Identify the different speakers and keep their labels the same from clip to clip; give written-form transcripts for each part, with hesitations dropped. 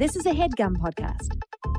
Speaker 1: This is a HeadGum podcast.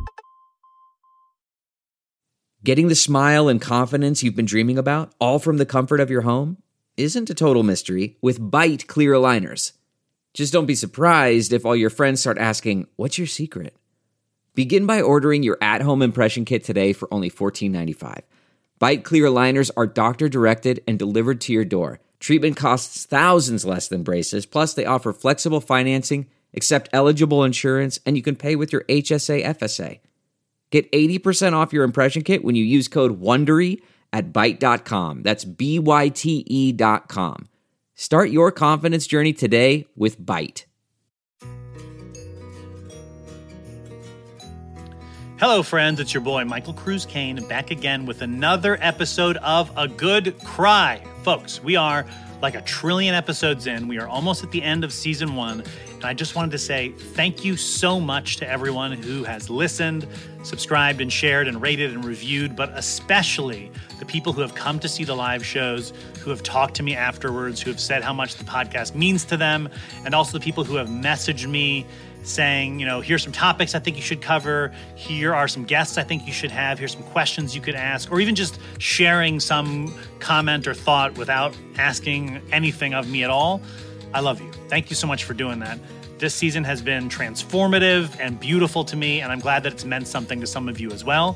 Speaker 2: Getting the smile and confidence you've been dreaming about, all from the comfort of your home, isn't a total mystery with Byte clear aligners. Just don't be surprised if all your friends start asking, "What's your secret?" Begin by ordering your at-home impression kit today for only $14.95. Byte clear aligners are doctor-directed and delivered to your door. Treatment costs thousands less than braces, plus they offer flexible financing, accept eligible insurance, and you can pay with your HSA FSA. Get 80% off your impression kit when you use code WONDERY at Byte.com. That's BYTE.com. Start your confidence journey today with Byte.
Speaker 3: Hello, friends. It's your boy, Michael Cruz Kane, back again with another episode of A Good Cry. Folks, we are like 1 trillion episodes in. We are almost at the end of season 1. And I just wanted to say thank you so much to everyone who has listened, subscribed, and shared, and rated, and reviewed, but especially the people who have come to see the live shows, who have talked to me afterwards, who have said how much the podcast means to them, and also the people who have messaged me saying, you know, here's some topics I think you should cover, here are some guests I think you should have, here's some questions you could ask, or even just sharing some comment or thought without asking anything of me at all. I love you. Thank you so much for doing that. This season has been transformative and beautiful to me, and I'm glad that it's meant something to some of you as well.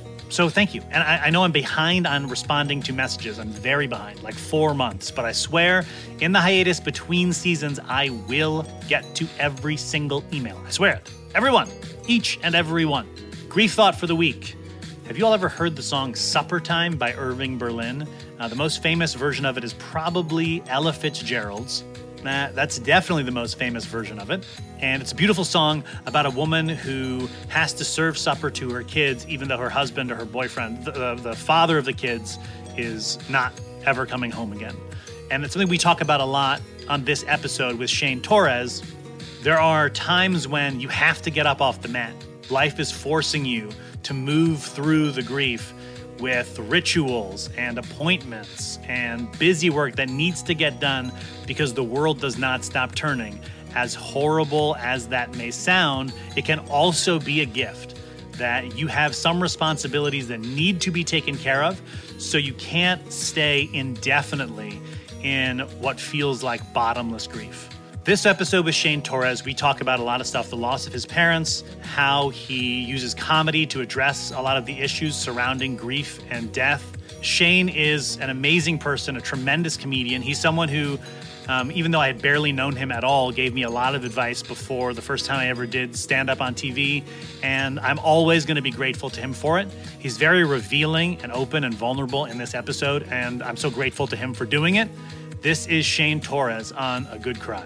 Speaker 3: So thank you. And I know I'm behind on responding to messages. I'm very behind, like 4 months. But I swear, in the hiatus between seasons, I will get to every single email. I swear it. Everyone. Each and every one. Grief thought for the week. Have you all ever heard the song Supper Time by Irving Berlin? The most famous version of it is probably Ella Fitzgerald's. That's definitely the most famous version of it. And it's a beautiful song about a woman who has to serve supper to her kids, even though her husband or her boyfriend, the father of the kids, is not ever coming home again. And it's something we talk about a lot on this episode with Shane Torres. There are times when you have to get up off the mat. Life is forcing you to move through the grief with rituals and appointments and busy work that needs to get done because the world does not stop turning. As horrible as that may sound, it can also be a gift that you have some responsibilities that need to be taken care of, so you can't stay indefinitely in what feels like bottomless grief. This episode with Shane Torres, we talk about a lot of stuff, the loss of his parents, how he uses comedy to address a lot of the issues surrounding grief and death. Shane is an amazing person, a tremendous comedian. He's someone who, even though I had barely known him at all, gave me a lot of advice before the first time I ever did stand up on TV, and I'm always going to be grateful to him for it. He's very revealing and open and vulnerable in this episode, and I'm so grateful to him for doing it. This is Shane Torres on A Good Cry.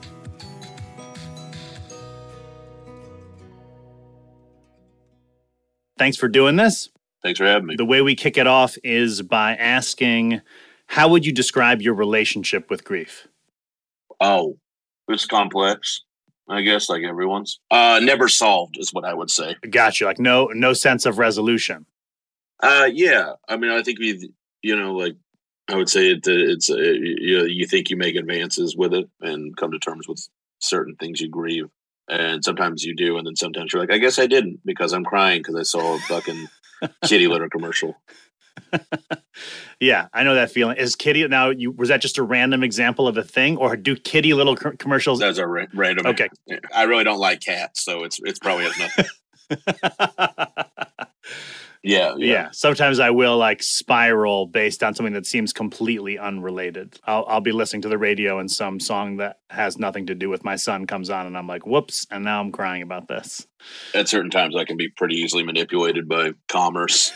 Speaker 3: Thanks for doing this.
Speaker 4: Thanks for having me.
Speaker 3: The way we kick it off is by asking, how would you describe your relationship with grief?
Speaker 4: Oh, it's complex, I guess, like everyone's. Never solved is what I would say.
Speaker 3: Gotcha. Like no sense of resolution.
Speaker 4: Yeah. I mean, I think I would say you think you make advances with it and come to terms with certain things you grieve. And sometimes you do, and then sometimes you're like, I guess I didn't because I'm crying because I saw a fucking kitty litter commercial.
Speaker 3: Yeah, I know that feeling. Is kitty now? Was that just a random example of a thing, or do kitty little commercials?
Speaker 4: That's a random.
Speaker 3: Okay,
Speaker 4: I really don't like cats, so it's probably has nothing. Yeah.
Speaker 3: Sometimes I will like spiral based on something that seems completely unrelated. I'll be listening to the radio and some song that has nothing to do with my son comes on, and I'm like, whoops, and now I'm crying about this.
Speaker 4: At certain times, I can be pretty easily manipulated by commerce.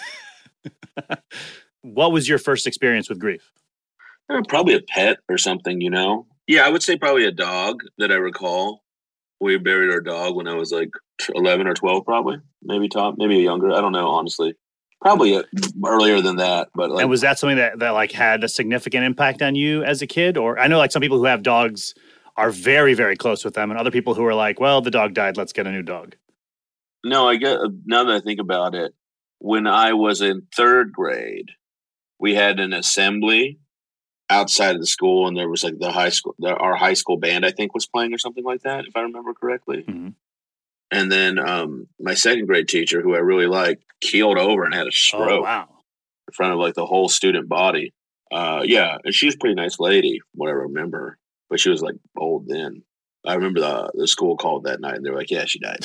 Speaker 3: What was your first experience with grief?
Speaker 4: Probably a pet or something, you know? Yeah, I would say probably a dog that I recall. We buried our dog when I was like 11 or 12, probably. Maybe younger. I don't know, honestly. Probably earlier than that. But
Speaker 3: and was that something that like had a significant impact on you as a kid? Or I know like some people who have dogs are very, very close with them, and other people who are like, well, the dog died, let's get a new dog.
Speaker 4: No, now that I think about it, when I was in third grade, we had an assembly outside of the school, and there was like our high school band, I think, was playing or something like that, if I remember correctly.
Speaker 3: Mm-hmm.
Speaker 4: And then my second grade teacher, who I really liked, keeled over and had a stroke
Speaker 3: Oh, wow.
Speaker 4: in front of like the whole student body. Yeah, and she was a pretty nice lady, what I remember, but she was like old then. I remember the school called that night, and they were like, "Yeah, she died."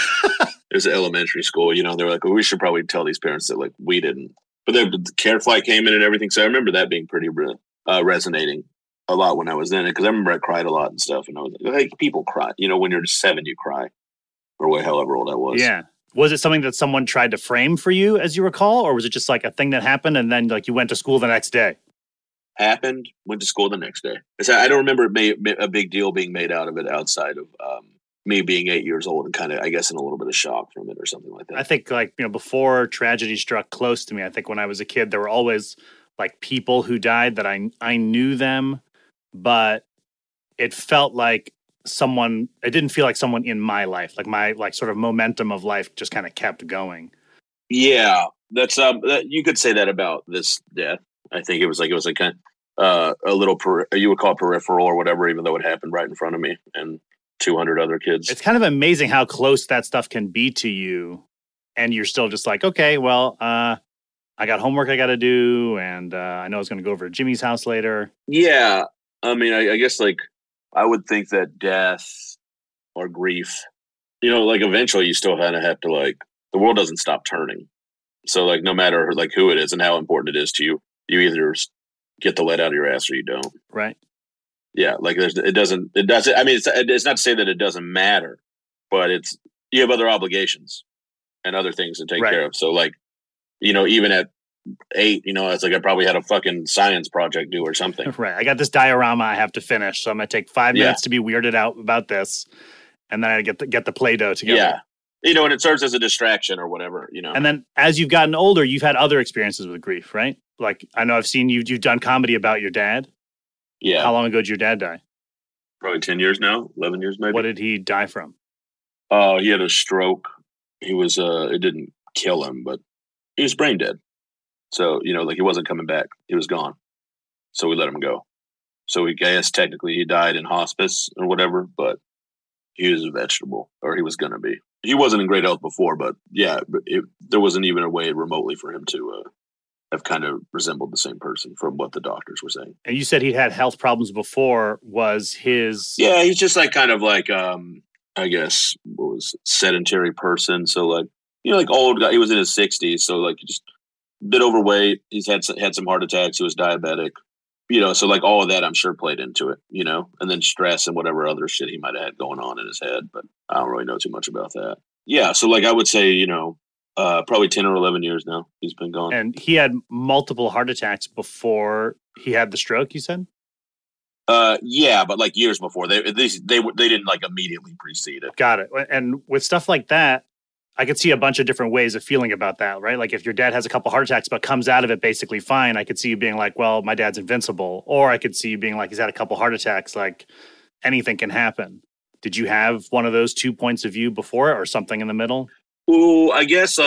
Speaker 4: It was an elementary school, you know. They were like, "Well, we should probably tell these parents that like we didn't." But then the care flight came in and everything, so I remember that being pretty resonating a lot when I was in it, because I remember I cried a lot and stuff, and I was like, people cry, you know, when you're 7, you cry, or however old I was.
Speaker 3: Yeah. Was it something that someone tried to frame for you, as you recall, or was it just like a thing that happened and then like you went to school the next day?
Speaker 4: Happened, went to school the next day. I don't remember a big deal being made out of it outside of me being 8 years old and kind of, I guess, in a little bit of shock from it or something like that.
Speaker 3: I think like, you know, before tragedy struck close to me, I think when I was a kid, there were always like people who died that I knew them, but it felt like someone, it didn't feel like someone in my life, like my like sort of momentum of life just kind of kept going.
Speaker 4: Yeah, that's you could say that about this death. I think it was like kind of a little you would call it peripheral or whatever, even though it happened right in front of me and 200 other kids.
Speaker 3: It's kind of amazing how close that stuff can be to you, and you're still just like, okay, well, I got homework I got to do, and I know I was going to go over to Jimmy's house later.
Speaker 4: Yeah, I mean, I guess like I would think that death or grief, you know, like eventually you still kind of have to like, the world doesn't stop turning. So like no matter like who it is and how important it is to you, you either get the lead out of your ass or you don't.
Speaker 3: Right.
Speaker 4: Yeah, like it doesn't. I mean, it's not to say that it doesn't matter, but you have other obligations and other things to take care of. So like, you know, even at 8, you know, it's like I probably had a fucking science project due or something.
Speaker 3: Right. I got this diorama I have to finish, so I'm gonna take 5 minutes to be weirded out about this, and then I get the Play-Doh together.
Speaker 4: Yeah. You know, and it serves as a distraction or whatever, you know.
Speaker 3: And then as you've gotten older, you've had other experiences with grief, right? Like, I know I've seen you've done comedy about your dad.
Speaker 4: Yeah.
Speaker 3: How long ago did your dad die?
Speaker 4: Probably 10 years now, 11 years maybe.
Speaker 3: What did he die from?
Speaker 4: He had a stroke. He was, it didn't kill him, but he was brain dead. So, you know, like he wasn't coming back. He was gone. So we let him go. So I guess technically he died in hospice or whatever, but he was a vegetable, or he was going to be. He wasn't in great health before, but yeah, there wasn't even a way remotely for him to have kind of resembled the same person from what the doctors were saying.
Speaker 3: And you said he'd had health problems before. Was his...
Speaker 4: Yeah, he's just like kind of like, I guess, what was sedentary person. So like, you know, like old guy, he was in his 60s. So like just a bit overweight. He's had some heart attacks. He was diabetic. You know, so like all of that, I'm sure played into it, you know, and then stress and whatever other shit he might have had going on in his head. But I don't really know too much about that. Yeah. So like I would say, you know, probably 10 or 11 years now he's been gone.
Speaker 3: And he had multiple heart attacks before he had the stroke, you said?
Speaker 4: Yeah, but like years before. They didn't like immediately precede it.
Speaker 3: Got it. And with stuff like that, I could see a bunch of different ways of feeling about that, right? Like if your dad has a couple heart attacks but comes out of it basically fine, I could see you being like, well, my dad's invincible. Or I could see you being like, he's had a couple heart attacks, like anything can happen. Did you have one of those 2 points of view before or something in the middle?
Speaker 4: Well, I guess,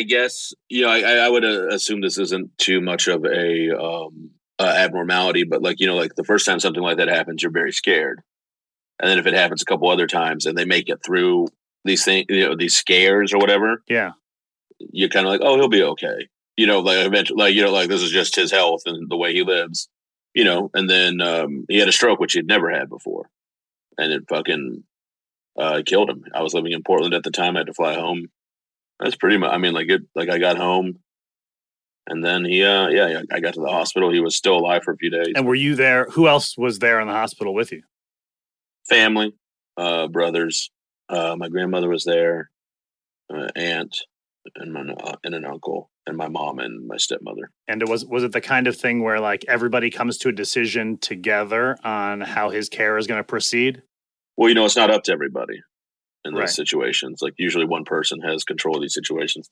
Speaker 4: you know, I would assume this isn't too much of a abnormality, but like, you know, like the first time something like that happens, you're very scared. And then if it happens a couple other times and they make it through these things, you know, these scares or whatever.
Speaker 3: Yeah.
Speaker 4: You're kind of like, oh, he'll be okay. You know, like eventually, like, you know, like this is just his health and the way he lives, you know, and then he had a stroke, which he'd never had before. And it fucking killed him. I was living in Portland at the time. I had to fly home. That's pretty much, I mean, like I got home and then I got to the hospital. He was still alive for a few days.
Speaker 3: And were you there? Who else was there in the hospital with you?
Speaker 4: Family, brothers. My grandmother was there, aunt, and an uncle, and my mom and my stepmother.
Speaker 3: And was it the kind of thing where like everybody comes to a decision together on how his care is going to proceed?
Speaker 4: Well, you know, it's not up to everybody in those situations. Like usually one person has control of these situations.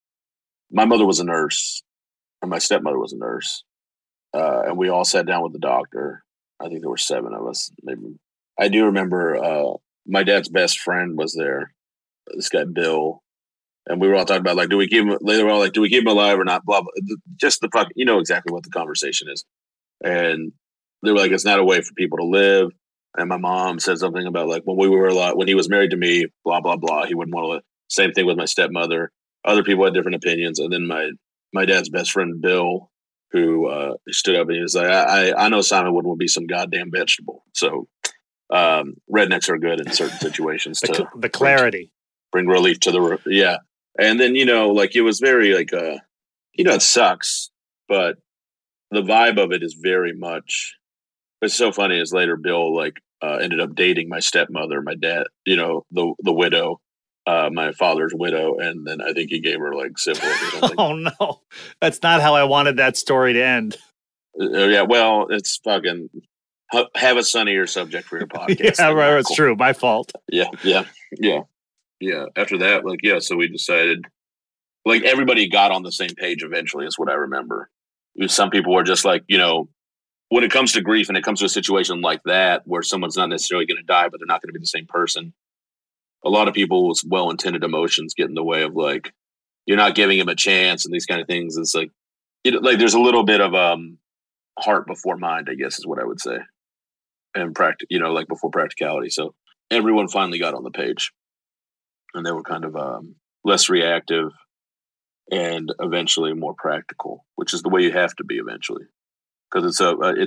Speaker 4: My mother was a nurse, and my stepmother was a nurse, and we all sat down with the doctor. I think there were 7 of us. Maybe I do remember. My dad's best friend was there, this guy Bill, and we were all talking about like, do we keep him? They were all like, do we keep him alive or not? Blah blah. Just the fuck, you know exactly what the conversation is. And they were like, it's not a way for people to live. And my mom said something about like when he was married to me, blah blah blah. He wouldn't want to. Same thing with my stepmother. Other people had different opinions, and then my dad's best friend Bill, who stood up and he was like, I know Simon Wood will be some goddamn vegetable. So rednecks are good in certain situations to
Speaker 3: the clarity
Speaker 4: bring relief to the yeah. And then like it was very like it sucks, but the vibe of it is very much. It's so funny is later Bill like ended up dating my stepmother, my dad, the widow, my father's widow, and then I think he gave her like syphilis or something.
Speaker 3: Oh no, that's not how I wanted that story to end.
Speaker 4: Yeah, well, it's fucking have a sunnier subject for your podcast.
Speaker 3: Yeah, right. It's true. My fault.
Speaker 4: Yeah. After that, like, so we decided, like, everybody got on the same page eventually. Is what I remember. Some people were just like, when it comes to grief and it comes to a situation like that where someone's not necessarily going to die, but they're not going to be the same person. A lot of people's well-intended emotions get in the way of like, you're not giving him a chance and these kind of things. It's like, there's a little bit of heart before mind, I guess is what I would say. And like before practicality. So everyone finally got on the page and they were kind of less reactive and eventually more practical, which is the way you have to be eventually. Because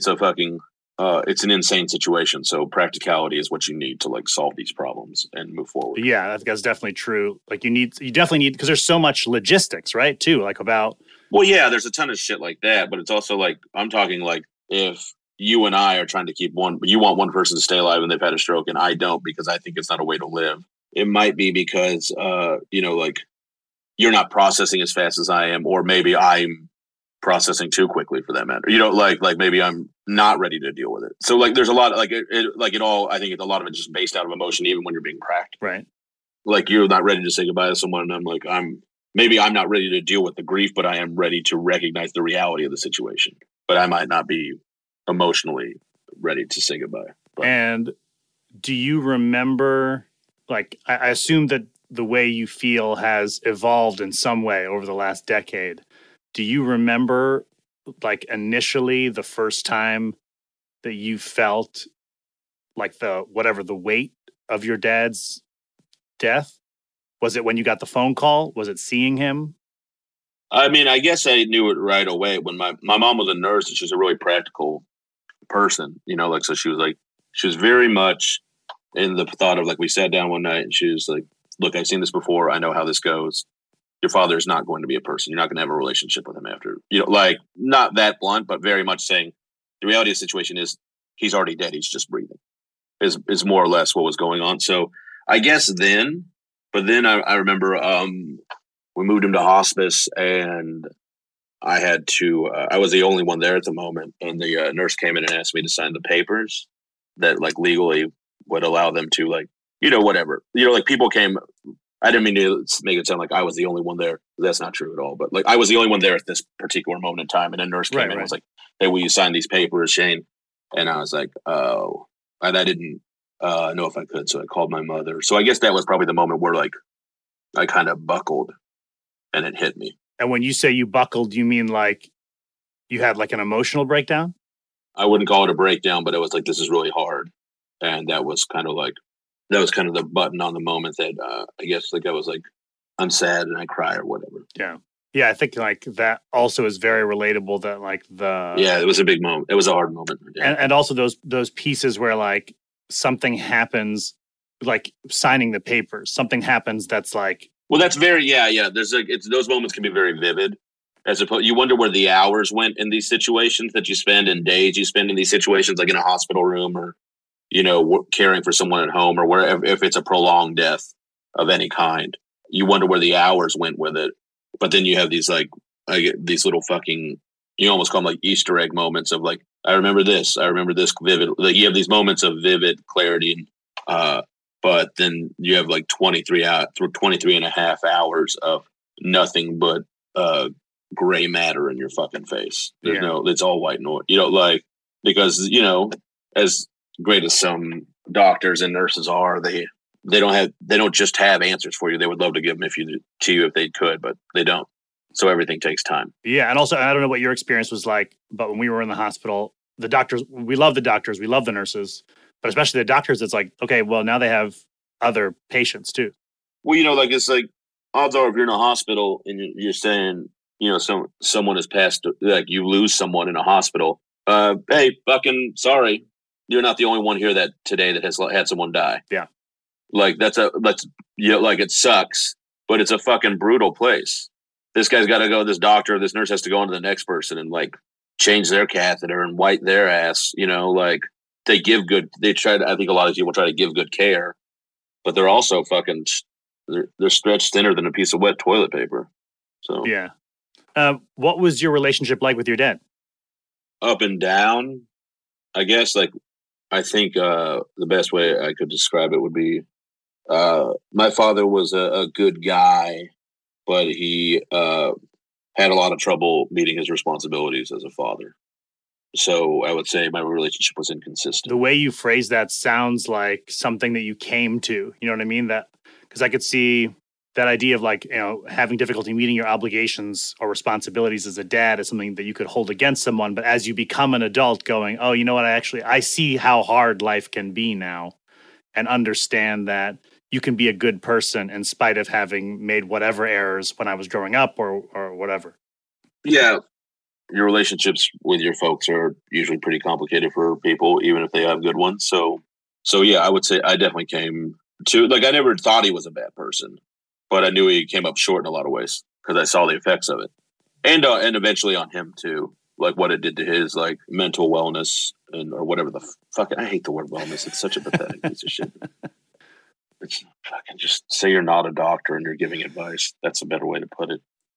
Speaker 4: it's an insane situation. So practicality is what you need to like solve these problems and move forward.
Speaker 3: Yeah, I think that's definitely true. Like you definitely need, because there's so much logistics, right? Too, like about.
Speaker 4: Well, yeah, there's a ton of shit like that, but it's also like, I'm talking like if you and I are trying to keep you want one person to stay alive and they've had a stroke and I don't because I think it's not a way to live. It might be because, like you're not processing as fast as I am, or maybe I'm processing too quickly for that matter. Like maybe I'm not ready to deal with it. So like, there's a lot of like it all. I think a lot of it just based out of emotion, even when you're being practical.
Speaker 3: Right.
Speaker 4: Like you're not ready to say goodbye to someone, and I'm like I'm not ready to deal with the grief, but I am ready to recognize the reality of the situation. But I might not be emotionally ready to say goodbye. But.
Speaker 3: And do you remember? Like I assume that the way you feel has evolved in some way over the last decade. Do you remember, like, initially the first time that you felt like the weight of your dad's death? Was it when you got the phone call? Was it seeing him?
Speaker 4: I mean, I guess I knew it right away when my mom was a nurse and she was a really practical person, like, so she was very much in the thought of like, we sat down one night and she was like, look, I've seen this before. I know how this goes. Your father is not going to be a person. You're not going to have a relationship with him after, like not that blunt, but very much saying the reality of the situation is he's already dead. He's just breathing is more or less what was going on. So I guess then I remember we moved him to hospice and I had to, I was the only one there at the moment. And the nurse came in and asked me to sign the papers that like legally would allow them to like, whatever, like people came. I didn't mean to make it sound like I was the only one there. That's not true at all. But like I was the only one there at this particular moment in time. And a nurse came in and was like, hey, will you sign these papers, Shane? And I was like, oh, and I didn't know if I could. So I called my mother. So I guess that was probably the moment where like I kind of buckled and it hit me.
Speaker 3: And when you say you buckled, you mean like you had like an emotional breakdown?
Speaker 4: I wouldn't call it a breakdown, but it was like, this is really hard. And that was kind of the button on the moment that I guess like I was like, I'm sad and I cry or whatever.
Speaker 3: Yeah. Yeah. I think like that also is very relatable that like
Speaker 4: it was a big moment. It was a hard moment. Yeah.
Speaker 3: And also those pieces where like something happens, like signing the papers, something happens that's like.
Speaker 4: Well, that's very, yeah. There's those moments can be very vivid. As opposed, you wonder where the hours went in these situations that you spend and days you spend in these situations, like in a hospital room or, caring for someone at home or wherever, if it's a prolonged death of any kind, you wonder where the hours went with it. But then you have these these little fucking, you almost call them like Easter egg moments of like, I remember this vivid, like you have these moments of vivid clarity. But then you have like 23 and a half hours of nothing but gray matter in your fucking face. There's it's all white noise. Because, as great as some doctors and nurses are, they don't just have answers for you. They would love to give them to you if they could, but they don't. So everything takes time.
Speaker 3: Yeah. And also, I don't know what your experience was like, but when we were in the hospital, the doctors, we love the doctors, we love the nurses, But especially the doctors, it's like, okay, well, now they have other patients too.
Speaker 4: Well, it's like odds are if you're in a hospital and you're saying, someone has passed, like you lose someone in a hospital. Hey, fucking sorry, you're not the only one here that today that has had someone die.
Speaker 3: Yeah,
Speaker 4: like like it sucks, but it's a fucking brutal place. This guy's got to go. This doctor, this nurse has to go on to the next person and like change their catheter and wipe their ass. Like they give good. They try to. I think a lot of people try to give good care, but they're also fucking. They're stretched thinner than a piece of wet toilet paper. So
Speaker 3: yeah. What was your relationship like with your dad?
Speaker 4: Up and down, I guess. Like, I think the best way I could describe it would be my father was a good guy, but he had a lot of trouble meeting his responsibilities as a father. So I would say my relationship was inconsistent.
Speaker 3: The way you phrase that sounds like something that you came to. You know what I mean? That because I could see that idea of like, having difficulty meeting your obligations or responsibilities as a dad is something that you could hold against someone. But as you become an adult going, oh, you know what? I see how hard life can be now and understand that you can be a good person in spite of having made whatever errors when I was growing up or whatever.
Speaker 4: Yeah. Your relationships with your folks are usually pretty complicated for people, even if they have good ones. So yeah, I would say I definitely came to, like, I never thought he was a bad person, but I knew he came up short in a lot of ways because I saw the effects of it, and eventually on him too, like what it did to his like mental wellness or whatever the fucking. I hate the word wellness. It's such a pathetic piece of shit. It's fucking just say you're not a doctor and you're giving advice. That's a better way to put it.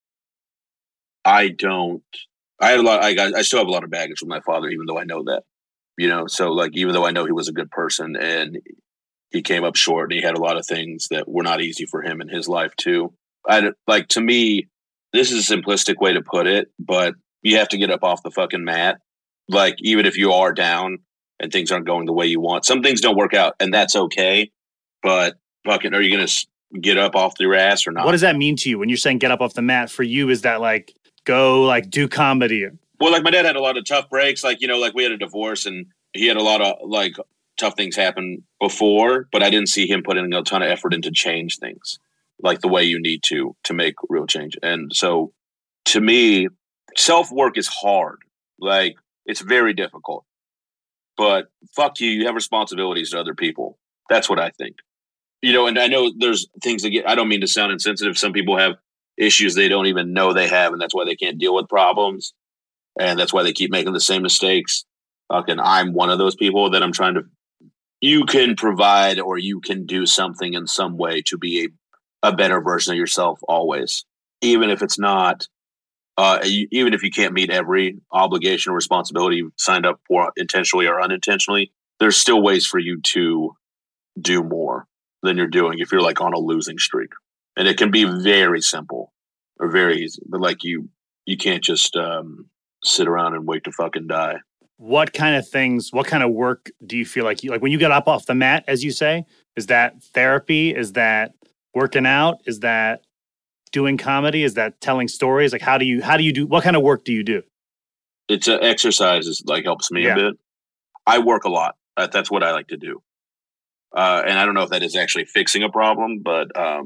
Speaker 4: I had a lot. I still have a lot of baggage with my father, even though I know that, So like, even though I know he was a good person and he came up short and he had a lot of things that were not easy for him in his life too. To me, this is a simplistic way to put it, but you have to get up off the fucking mat. Like, even if you are down and things aren't going the way you want, some things don't work out and that's okay. But fucking, are you going to get up off your ass or not?
Speaker 3: What does that mean to you when you're saying get up off the mat? For you, is that like, go like do comedy?
Speaker 4: Well, like my dad had a lot of tough breaks. Like, like we had a divorce and he had a lot of like tough things happen before, but I didn't see him putting a ton of effort into change things like the way you need to make real change. And so to me, self-work is hard. Like, it's very difficult, but fuck you. You have responsibilities to other people. That's what I think, and I know there's things that I don't mean to sound insensitive. Some people have issues they don't even know they have, and that's why they can't deal with problems. And that's why they keep making the same mistakes. Fucking, I'm one of those people that I'm trying to. You can provide or you can do something in some way to be a better version of yourself always, even if it's not, even if you can't meet every obligation or responsibility you signed up for intentionally or unintentionally, there's still ways for you to do more than you're doing if you're like on a losing streak. And it can be very simple or very easy, but like you can't just sit around and wait to fucking die.
Speaker 3: What kind of work do you feel like when you get up off the mat, as you say, is that therapy? Is that working out? Is that doing comedy? Is that telling stories? Like, how do you do, what kind of work do you do?
Speaker 4: It's exercises like helps me a bit. I work a lot. That's what I like to do. And I don't know if that is actually fixing a problem, but I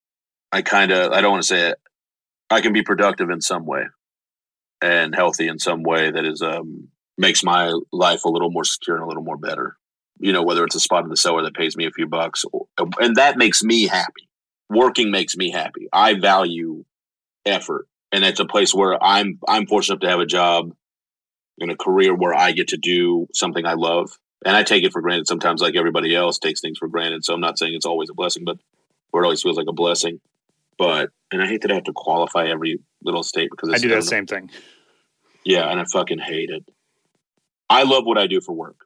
Speaker 4: don't want to say it. I can be productive in some way and healthy in some way that is, makes my life a little more secure and a little more better. Whether it's a spot in the cellar that pays me a few bucks, and that makes me happy. Working makes me happy. I value effort, and it's a place where I'm fortunate to have a job in a career where I get to do something I love, and I take it for granted sometimes, like everybody else takes things for granted. So I'm not saying it's always a blessing, but or it always feels like a blessing. And I hate that I have to qualify every little state because
Speaker 3: I do that same thing.
Speaker 4: Yeah, and I fucking hate it. I love what I do for work.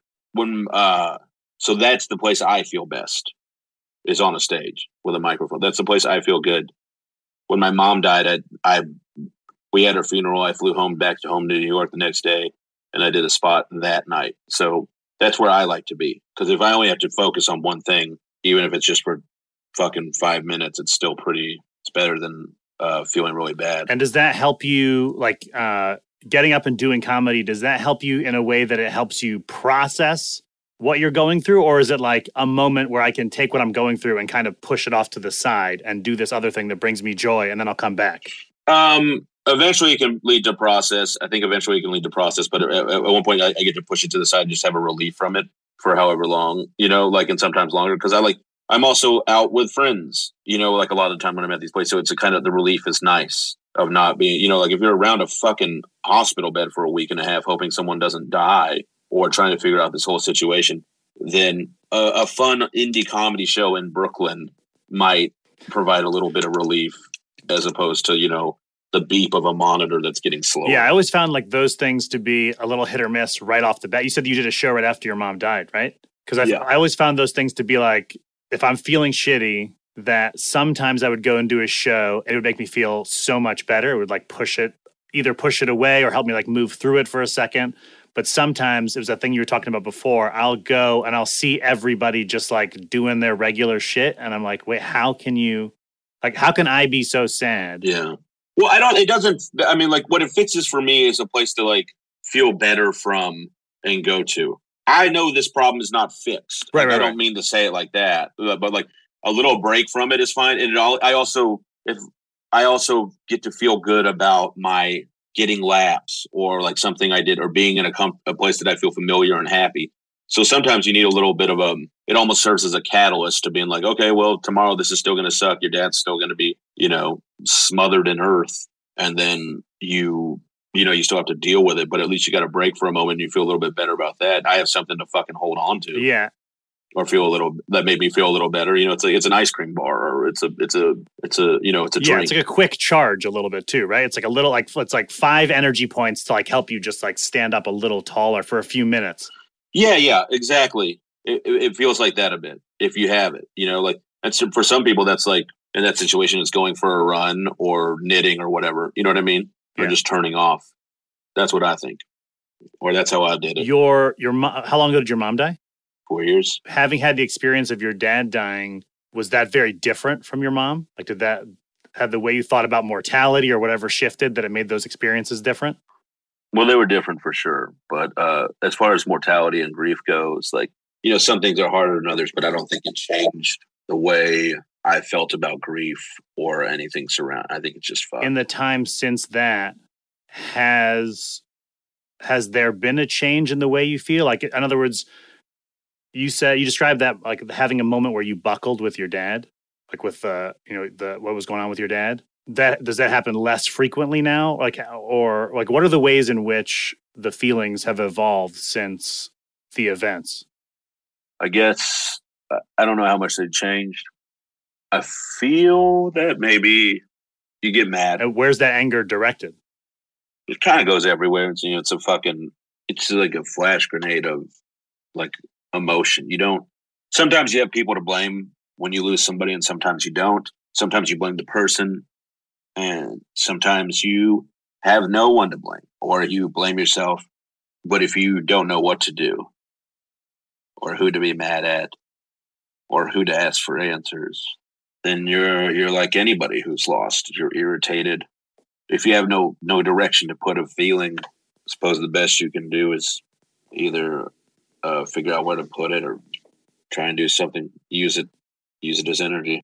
Speaker 4: So that's the place I feel best, is on a stage with a microphone. That's the place I feel good. When my mom died, we had her funeral. I flew back home to New York the next day, and I did a spot that night. So that's where I like to be. Because if I only have to focus on one thing, even if it's just for fucking 5 minutes, it's better than feeling really bad.
Speaker 3: And does that help you, like, getting up and doing comedy, does that help you in a way that it helps you process what you're going through, or is it like a moment where I can take what I'm going through and kind of push it off to the side and do this other thing that brings me joy, and then I'll come back?
Speaker 4: Eventually it can lead to process. I think eventually it can lead to process, but at one point I get to push it to the side and just have a relief from it for however long, and sometimes longer. Cause I'm also out with friends, like a lot of the time when I'm at these places. So it's a kind of, the relief is nice of not being, like if you're around a fucking hospital bed for a week and a half, hoping someone doesn't die or trying to figure out this whole situation, then a fun indie comedy show in Brooklyn might provide a little bit of relief as opposed to, the beep of a monitor that's getting slower.
Speaker 3: Yeah, I always found like those things to be a little hit or miss right off the bat. You said you did a show right after your mom died, right? Because I always found those things to be like, if I'm feeling shitty, that sometimes I would go and do a show and it would make me feel so much better. It would like either push it away or help me like move through it for a second. But sometimes it was that thing you were talking about before. I'll go and I'll see everybody just like doing their regular shit. And I'm like, wait, how can I be so sad?
Speaker 4: Yeah. Well, what it fixes for me is a place to like feel better from and go to. I know this problem is not fixed.
Speaker 3: Right.
Speaker 4: I don't mean to say it like that, but like a little break from it is fine. And I also get to feel good about my getting laughs or like something I did or being in a place that I feel familiar and happy. So sometimes you need a little bit of it almost serves as a catalyst to being like, okay, well, tomorrow this is still going to suck. Your dad's still going to be, smothered in earth. And then you still have to deal with it, but at least you got a break for a moment and you feel a little bit better about that. I have something to fucking hold on to.
Speaker 3: Yeah.
Speaker 4: Or that made me feel a little better. It's an ice cream bar or it's a drink.
Speaker 3: Yeah, it's like a quick charge a little bit too, right? It's like a little, it's like 5 energy points to like help you just like stand up a little taller for a few minutes.
Speaker 4: Yeah, exactly. It feels like that a bit if you have it, that's for some people that's like in that situation, it's going for a run or knitting or whatever. You know what I mean? Or just turning off. That's what I think. Or that's how I did it.
Speaker 3: Your how long ago did your mom die?
Speaker 4: 4 years.
Speaker 3: Having had the experience of your dad dying, was that very different from your mom? Like, did that have the way you thought about mortality or whatever shifted that it made those experiences different?
Speaker 4: Well, they were different for sure. But as far as mortality and grief goes, like, some things are harder than others, but I don't think it changed the way I felt about grief or anything surround. I think it's just fun.
Speaker 3: In the time since that, has there been a change in the way you feel? Like, in other words, you described that like having a moment where you buckled with your dad, like with what was going on with your dad. Does that happen less frequently now? Like, or like, what are the ways in which the feelings have evolved since the events?
Speaker 4: I guess I don't know how much they've changed. I feel that maybe you get mad.
Speaker 3: And where's that anger directed?
Speaker 4: It kind of goes everywhere. It's it's like a flash grenade of like emotion. Sometimes you have people to blame when you lose somebody and sometimes you don't. Sometimes you blame the person and sometimes you have no one to blame or you blame yourself. But if you don't know what to do or who to be mad at or who to ask for answers, then you're like anybody who's lost. You're irritated. If you have no direction to put a feeling, I suppose the best you can do is either figure out where to put it or try and do something. Use it as energy.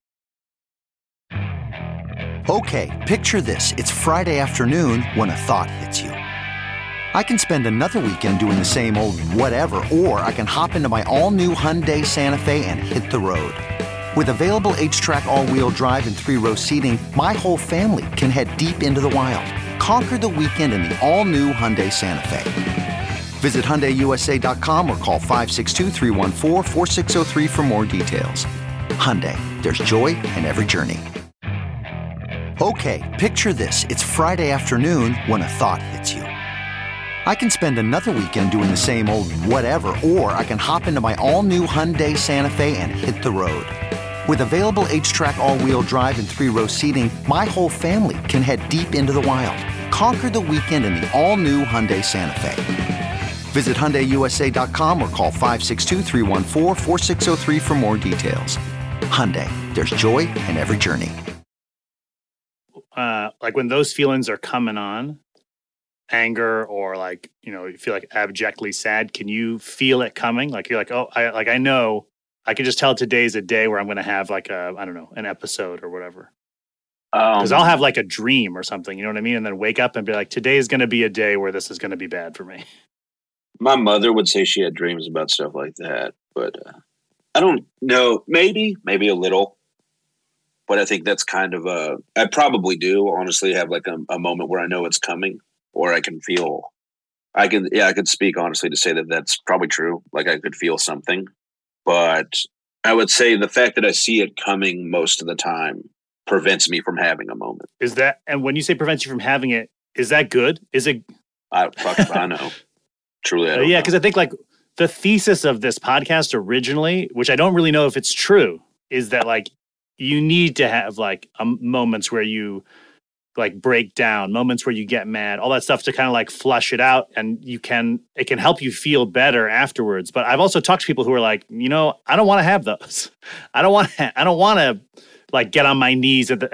Speaker 1: Okay, picture this. It's Friday afternoon when a thought hits you. I can spend another weekend doing the same old whatever, or I can hop into my all-new Hyundai Santa Fe and hit the road. With available H-Track all-wheel drive and 3-row seating, my whole family can head deep into the wild. Conquer the weekend in the all-new Hyundai Santa Fe. Visit HyundaiUSA.com or call 562-314-4603 for more details. Hyundai, there's joy in every journey. Okay, picture this. It's Friday afternoon when a thought hits you. I can spend another weekend doing the same old whatever, or I can hop into my all-new Hyundai Santa Fe and hit the road. With available H-Track all-wheel drive and 3-row seating, my whole family can head deep into the wild. Conquer the weekend in the all-new Hyundai Santa Fe. Visit HyundaiUSA.com or call 562-314-4603 for more details. Hyundai, there's joy in every journey.
Speaker 3: Like when those feelings are coming on, anger or like, you feel like abjectly sad, can you feel it coming? Like you're like, oh, I know, I can just tell today's a day where I'm going to have like an episode or whatever. Because I'll have like a dream or something, you know what I mean? And then wake up and be like, today is going to be a day where this is going to be bad for me.
Speaker 4: My mother would say she had dreams about stuff like that, but I don't know. Maybe a little. But I think that's kind of I probably do honestly have like a moment where I know it's coming, or I can feel. I could speak honestly to say that that's probably true. Like I could feel something, but I would say the fact that I see it coming most of the time prevents me from having a moment.
Speaker 3: And when you say prevents you from having it, is that good? Is it?
Speaker 4: I know. Truly, I don't know.
Speaker 3: Because I think like the thesis of this podcast originally, which I don't really know if it's true, is that like you need to have like moments where you like break down, moments where you get mad, all that stuff to kind of like flush it out, and it can help you feel better afterwards. But I've also talked to people who are like, I don't want to have those. I don't want to like get on my knees in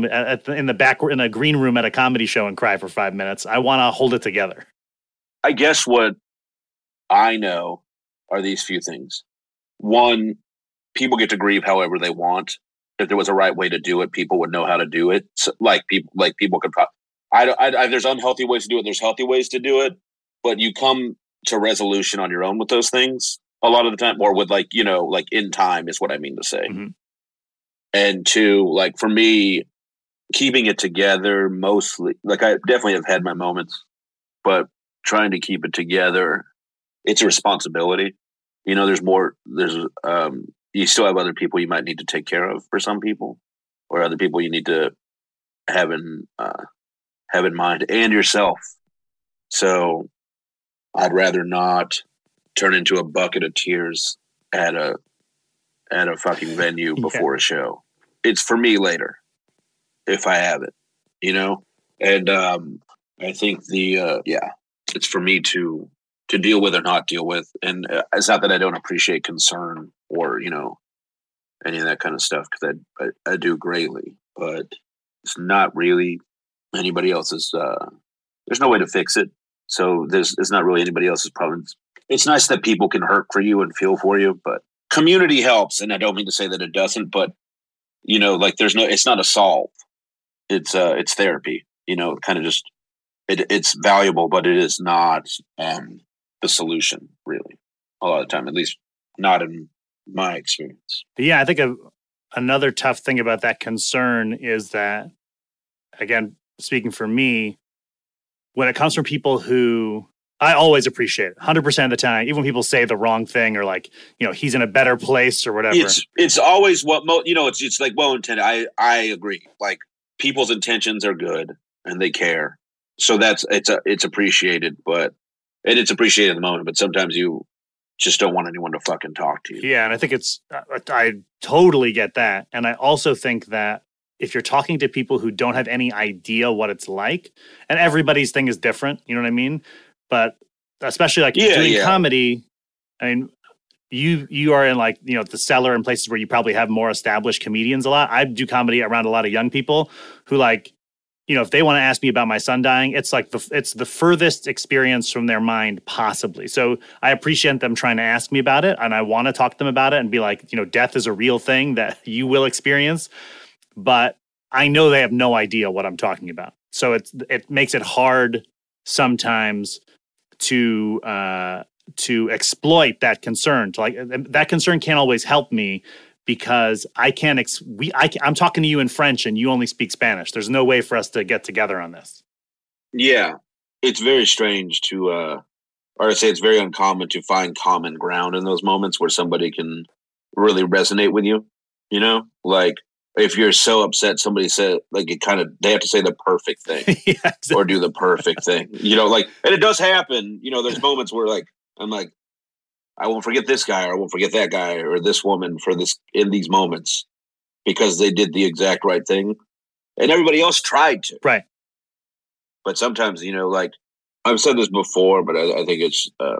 Speaker 3: a green room at a comedy show and cry for 5 minutes. I want to hold it together.
Speaker 4: I guess what I know are these few things. One, people get to grieve however they want. If there was a right way to do it, people would know how to do it. So, people could probably. There's unhealthy ways to do it. There's healthy ways to do it, but you come to resolution on your own with those things a lot of the time, or with like in time is what I mean to say.
Speaker 3: Mm-hmm.
Speaker 4: And two, like for me, keeping it together mostly. Like I definitely have had my moments, but trying to keep it together, it's a responsibility. There's more. You still have other people you might need to take care of for some people, or other people you need to have in mind, and yourself. So I'd rather not turn into a bucket of tears at a fucking venue before a show. It's for me later, if I have it, And I think it's for me to deal with or not deal with. And it's not that I don't appreciate concern or, any of that kind of stuff, because I do greatly, but it's not really anybody else's. There's no way to fix it. So it's not really anybody else's problem. It's nice that people can hurt for you and feel for you, but community helps. And I don't mean to say that it doesn't, but it's not a solve. It's therapy, kind of just, it's valuable, but it is not the solution really a lot of the time, at least not in my experience.
Speaker 3: Yeah, I think another tough thing about that concern is that, again, speaking for me, when it comes from people who I always appreciate it 100% of the time, even when people say the wrong thing or like, he's in a better place or whatever.
Speaker 4: It's always it's like well intended. I agree. Like people's intentions are good and they care. So it's appreciated, but it's appreciated at the moment, but sometimes you just don't want anyone to fucking talk to you.
Speaker 3: Yeah, and I think I totally get that. And I also think that if you're talking to people who don't have any idea what it's like, and everybody's thing is different, you know what I mean? But especially like doing comedy, I mean, you are in like, the cellar and places where you probably have more established comedians a lot. I do comedy around a lot of young people who like, if they want to ask me about my son dying, it's like it's the furthest experience from their mind possibly. So I appreciate them trying to ask me about it, and I want to talk to them about it and be like, death is a real thing that you will experience. But I know they have no idea what I'm talking about. So it makes it hard sometimes to exploit that concern. That concern can't always help me, because I can't. I'm talking to you in French and you only speak Spanish. There's no way for us to get together on this.
Speaker 4: Yeah, it's very strange or I say it's very uncommon to find common ground in those moments where somebody can really resonate with you. Like if you're so upset, somebody said like they have to say the perfect thing
Speaker 3: yeah, exactly.
Speaker 4: Or do the perfect thing. And it does happen. There's moments where like I'm like, I won't forget this guy, or I won't forget that guy, or this woman in these moments, because they did the exact right thing, and everybody else tried to.
Speaker 3: Right.
Speaker 4: But sometimes, like I've said this before, but I think it's. Do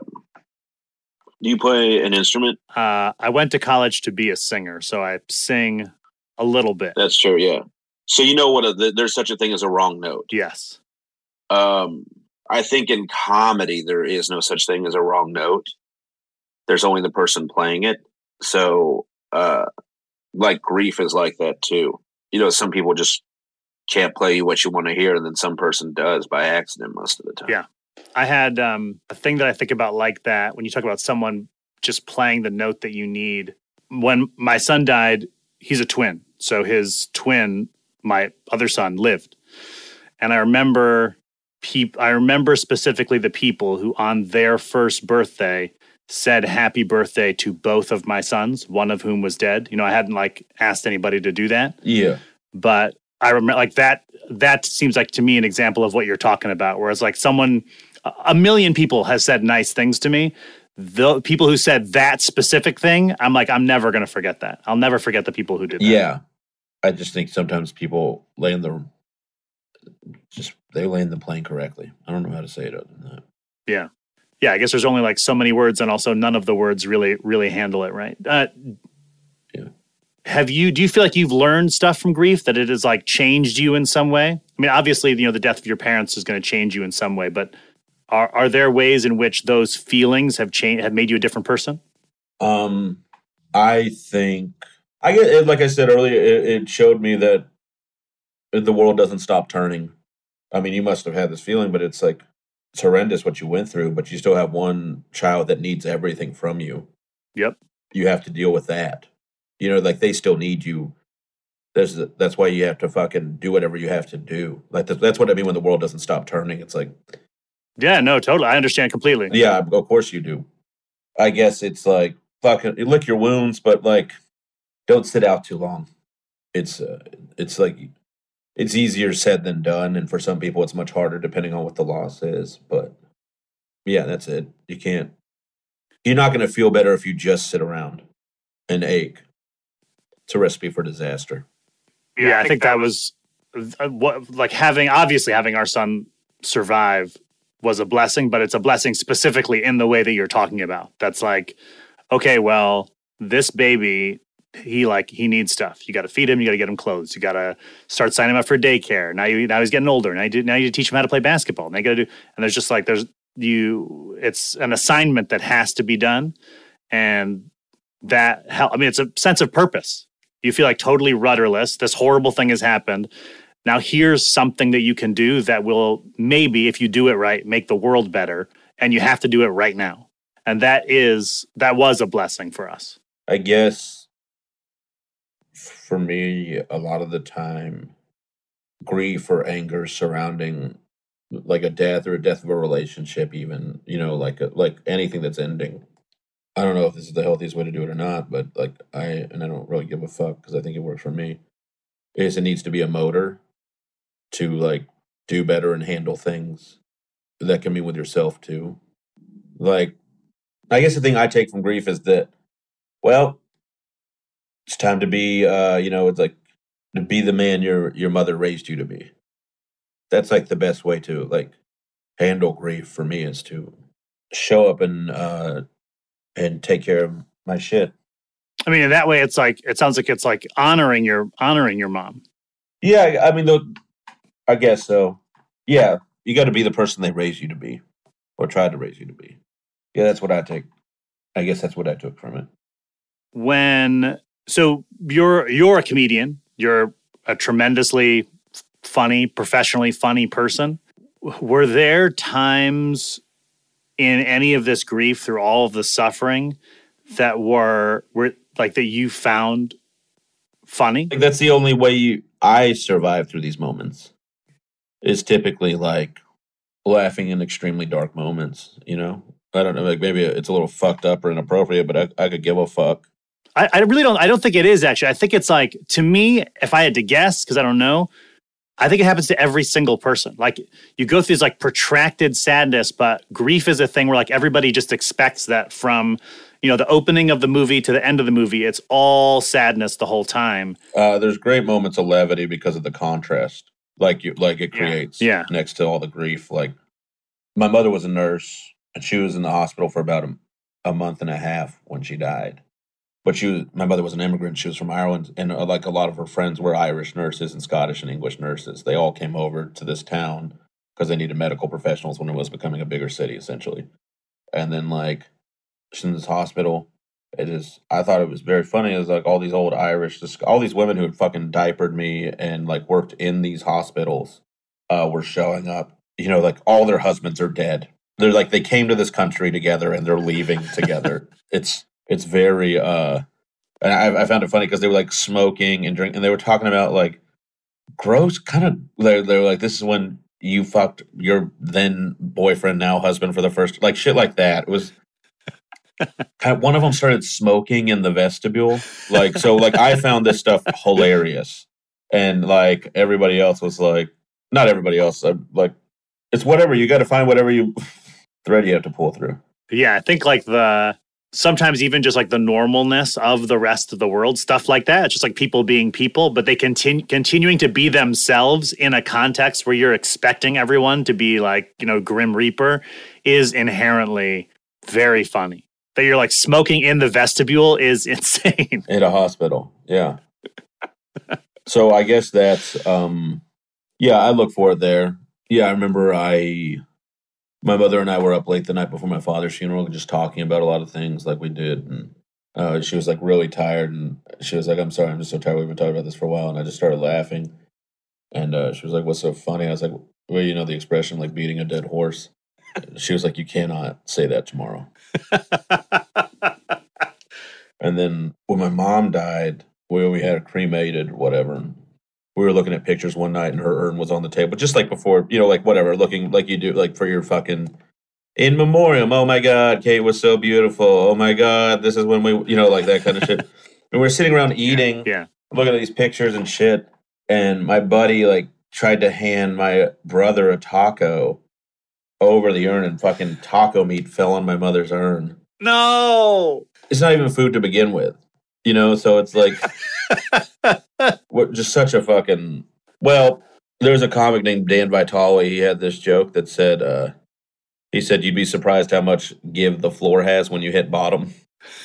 Speaker 4: you play an instrument?
Speaker 3: I went to college to be a singer, so I sing a little bit.
Speaker 4: That's true. Yeah. So what? There's such a thing as a wrong note.
Speaker 3: Yes.
Speaker 4: I I think in comedy, there is no such thing as a wrong note. There's only the person playing it. So, like grief is like that too. Some people just can't play you what you want to hear, and then some person does by accident most of the time.
Speaker 3: Yeah. I had a thing that I think about like that when you talk about someone just playing the note that you need. When my son died, he's a twin. So his twin, my other son, lived. And I remember specifically the people who on their first birthday said happy birthday to both of my sons, one of whom was dead. I hadn't asked anybody to do that.
Speaker 5: Yeah.
Speaker 3: But I remember that seems like to me an example of what you're talking about. Whereas someone, a million people has said nice things to me. The people who said that specific thing, I'm I'm never going to forget that. I'll never forget the people who did that.
Speaker 5: Yeah. I just think sometimes people land the plane correctly. I don't know how to say it other than that.
Speaker 3: Yeah. Yeah, I guess there's only so many words, and also none of the words really handle it right.
Speaker 5: Yeah.
Speaker 3: Do you feel like you've learned stuff from grief, that it has changed you in some way? I mean, obviously, the death of your parents is going to change you in some way, but are there ways in which those feelings have made you a different person?
Speaker 5: I think like I said earlier, it showed me that the world doesn't stop turning. I mean, you must have had this feeling, but it's it's horrendous what you went through, but you still have one child that needs everything from you.
Speaker 3: Yep.
Speaker 5: You have to deal with that. They still need you. That's why you have to fucking do whatever you have to do. That's what I mean when the world doesn't stop turning. It's
Speaker 3: yeah, no, totally. I understand completely.
Speaker 5: Yeah, of course you do. I guess it's fucking lick your wounds, but don't sit out too long. It's easier said than done, and for some people it's much harder depending on what the loss is. But yeah, that's it. You're not going to feel better if you just sit around and ache. It's a recipe for disaster.
Speaker 3: Yeah, I think that was having our son survive was a blessing, but it's a blessing specifically in the way that you're talking about. That's okay, well, this baby, he needs stuff. You got to feed him. You got to get him clothes. You got to start signing him up for daycare. Now he's getting older. Now you teach him how to play basketball. Now you got to do, and there's just it's an assignment that has to be done. And that it's a sense of purpose. You feel totally rudderless. This horrible thing has happened. Now here's something that you can do that will maybe, if you do it right, make the world better. And you have to do it right now. And that was a blessing for us.
Speaker 5: I guess for me, a lot of the time, grief or anger surrounding a death or a death of a relationship, even, like anything that's ending. I don't know if this is the healthiest way to do it or not, but I don't really give a fuck because I think it works for me. It needs to be a motor to do better and handle things. That can be with yourself too. I guess the thing I take from grief is that, well, it's time to be, it's to be the man your mother raised you to be. That's the best way to handle grief for me, is to show up and take care of my shit.
Speaker 3: I mean, in that way, it sounds like it's honoring your mom.
Speaker 5: Yeah, I mean, I guess so. Yeah, you got to be the person they raised you to be, or tried to raise you to be. Yeah, that's what I take. I guess that's what I took from it.
Speaker 3: So you're a comedian. You're a tremendously funny, professionally funny person. Were there times in any of this grief, through all of the suffering, that were that you found funny?
Speaker 5: That's the only way I survive through these moments, is typically laughing in extremely dark moments. I don't know, maybe it's a little fucked up or inappropriate, but I could give a fuck.
Speaker 3: I really don't. I don't think it is, actually. I think it's to me, if I had to guess, because I don't know, I think it happens to every single person. You go through this protracted sadness, but grief is a thing where everybody just expects that from, the opening of the movie to the end of the movie, it's all sadness the whole time.
Speaker 5: There's great moments of levity because of the contrast, it creates next to all the grief. My mother was a nurse, and she was in the hospital for about a month and a half when she died. But my mother was an immigrant. She was from Ireland, and a lot of her friends were Irish nurses and Scottish and English nurses. They all came over to this town because they needed medical professionals when it was becoming a bigger city, essentially. And then, like, she's in this hospital. I thought it was very funny. It was like all these old Irish, all these women who had fucking diapered me and like worked in these hospitals were showing up. You know, like all their husbands are dead. They're like, they came to this country together and they're leaving together. It's very, and I found it funny because they were like smoking and drinking, and they were talking about like gross kind of, they're like, this is when you fucked your then boyfriend, now husband for the first, like shit like that. It was, one of them started smoking in the vestibule. Like, so like I found this stuff hilarious. And like everybody else was like, not everybody else, like, it's whatever. You got to find whatever thread you have to pull through.
Speaker 3: Yeah, I think like sometimes even just like the normalness of the rest of the world, stuff like that. It's just like people being people, but they continuing to be themselves in a context where you're expecting everyone to be like, you know, Grim Reaper is inherently very funny. That you're like smoking in the vestibule is insane.
Speaker 5: In a hospital, yeah. So I guess that's, yeah, I look for it there. Yeah, I remember my mother and I were up late the night before my father's funeral, just talking about a lot of things like we did. And she was like really tired. And she was like, I'm sorry, I'm just so tired. We've been talking about this for a while. And I just started laughing. And she was like, what's so funny? I was like, well, you know, the expression like beating a dead horse. She was like, you cannot say that tomorrow. And then when my mom died, we had a cremated, whatever. We were looking at pictures one night and her urn was on the table, just like before, you know, like whatever, looking like you do, like for your fucking in memoriam. Oh my God, Kate was so beautiful. Oh my God, this is when we, you know, like that kind of shit. And we're sitting around eating, looking at these pictures and shit. And my buddy like tried to hand my brother a taco over the urn, and fucking taco meat fell on my mother's urn.
Speaker 3: No,
Speaker 5: it's not even food to begin with, you know. So it's like, just such a fucking. Well, there's a comic named Dan Vitale. He had this joke that said, he said, "You'd be surprised how much give the floor has when you hit bottom."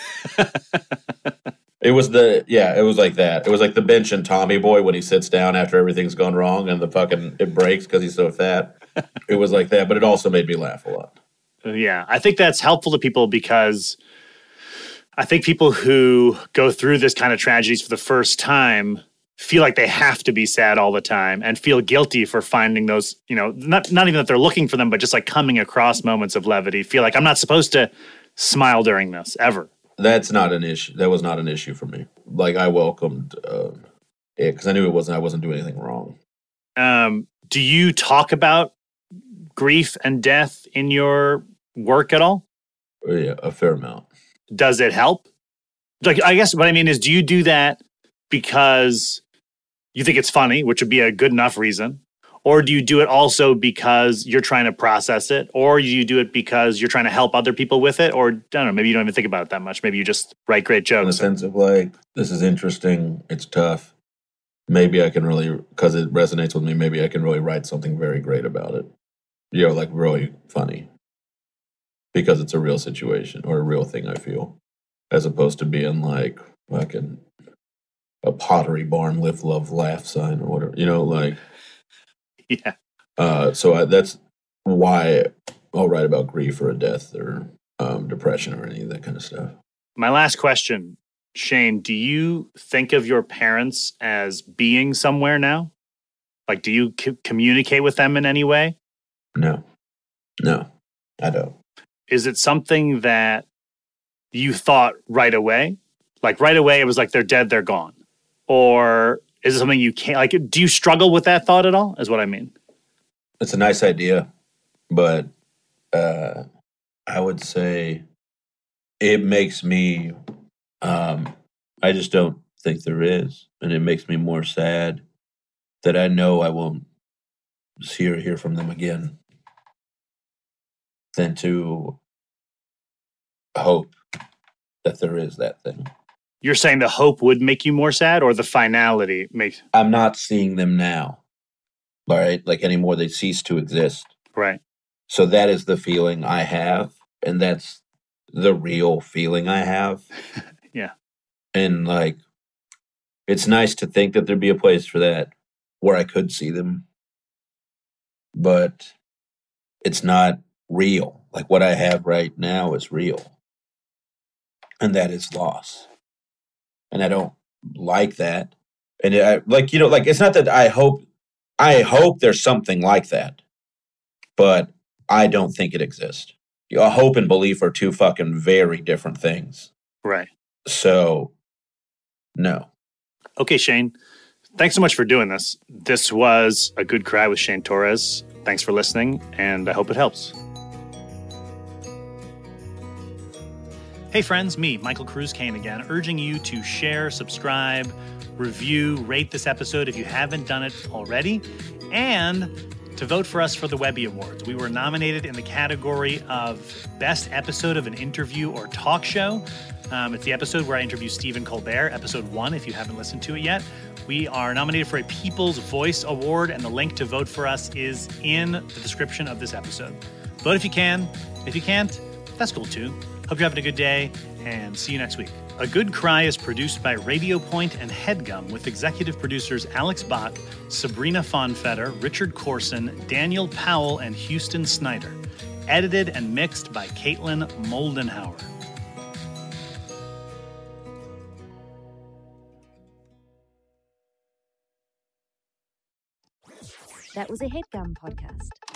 Speaker 5: It was like that. It was like the bench in Tommy Boy when he sits down after everything's gone wrong and the fucking it breaks because he's so fat. It was like that, but it also made me laugh a lot.
Speaker 3: Yeah, I think that's helpful to people because I think people who go through this kind of tragedies for the first time feel like they have to be sad all the time and feel guilty for finding those, you know, not even that they're looking for them, but just like coming across moments of levity. Feel like I'm not supposed to smile during this ever.
Speaker 5: That's not an issue. That was not an issue for me. Like I welcomed it because I knew I wasn't doing anything wrong.
Speaker 3: Do you talk about grief and death in your work at all?
Speaker 5: Yeah, a fair amount.
Speaker 3: Does it help? Like, I guess what I mean is, do you do that because you think it's funny, which would be a good enough reason? Or do you do it also because you're trying to process it? Or do you do it because you're trying to help other people with it? Or, I don't know, maybe you don't even think about it that much. Maybe you just write great jokes.
Speaker 5: In the sense of like, this is interesting, it's tough. Maybe I can really, because it resonates with me, maybe I can really write something very great about it. You know, like really funny. Because it's a real situation or a real thing, I feel. As opposed to being like fucking a Pottery Barn live, love, laugh sign or whatever. You know, like.
Speaker 3: Yeah.
Speaker 5: So that's why I'll write about grief or a death or depression or any of that kind of stuff.
Speaker 3: My last question, Shane, do you think of your parents as being somewhere now? Like, do you communicate with them in any way?
Speaker 5: No, I don't.
Speaker 3: Is it something that you thought right away? Like right away, it was like, they're dead, they're gone. Or is it something you can't, like, do you struggle with that thought at all, is what I mean?
Speaker 5: It's a nice idea, but I would say it makes me, I just don't think there is. And it makes me more sad that I know I won't see or hear from them again than to hope that there is that thing.
Speaker 3: You're saying the hope would make you more sad, or the finality makes...
Speaker 5: I'm not seeing them now, right? Like anymore, they cease to exist.
Speaker 3: Right.
Speaker 5: So that is the feeling I have, and that's the real feeling I have.
Speaker 3: Yeah.
Speaker 5: And like, it's nice to think that there'd be a place for that where I could see them. but it's not real. Like what I have right now is real, and that is loss. And I don't like that. And it's not that I hope there's something like that, but I don't think it exists. Hope and belief are two fucking very different things.
Speaker 3: Right.
Speaker 5: So, no.
Speaker 3: Okay, Shane. Thanks so much for doing this. This was A Good Cry with Shane Torres. Thanks for listening, and I hope it helps. Hey friends, me, Michael Cruz Kane again, urging you to share, subscribe, review, rate this episode if you haven't done it already, and to vote for us for the Webby Awards. We were nominated in the category of Best Episode of an Interview or Talk Show. It's the episode where I interview Stephen Colbert, episode 1, if you haven't listened to it yet. We are nominated for a People's Voice Award, and the link to vote for us is in the description of this episode. Vote if you can. If you can't, that's cool too. Hope you're having a good day, and see you next week. A Good Cry is produced by Radio Point and HeadGum with executive producers Alex Bach, Sabrina Fonfetter, Richard Corson, Daniel Powell, and Houston Snyder. Edited and mixed by Caitlin Moldenhauer.
Speaker 6: That was a HeadGum podcast.